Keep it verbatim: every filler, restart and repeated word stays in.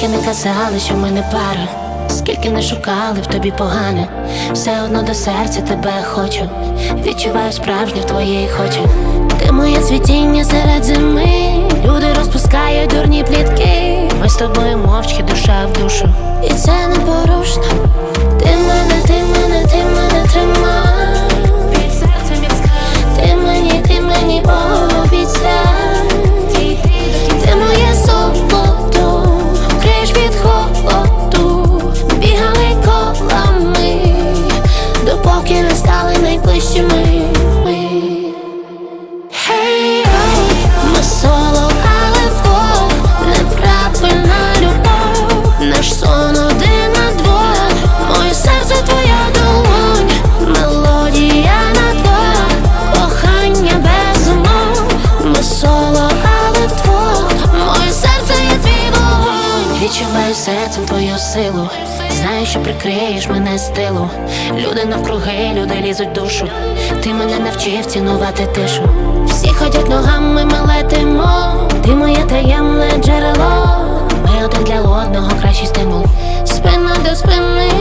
Скільки не казали, що ми не пара, скільки не шукали в тобі погане, все одно до серця тебе хочу. Відчуваю справжнє в твоїй хоче. Ти моє цвітіння серед зими. Люди розпускають дурні плітки. Ми з тобою мовчки, душа в душу, і це непорушно. Ти мене, ти мене, ти мене тримай. Під серцем як скала. Ти мені, ти мені обіцяй. Ти моє золото, криш від холоду. Бігали колами, допоки не стали найближчими ми. Hey, oh, ми соло, але вдвох. Неправильна любов, наш сон один на двох. Моє серце твоя долонь, мелодія на двох. Кохання без умов. Ми соло, але вдвох. Моє серце є твій вогонь. Відчуваю серцем твою силу. Знаю, що прикриєш мене з тилу. Люди навкруги, люди лізуть в душу. Ти мене навчив цінувати тишу. Всі ходять ногами, ми летимо. Ти моє таємне джерело. Ми один для одного кращий стимул. Спина до спини.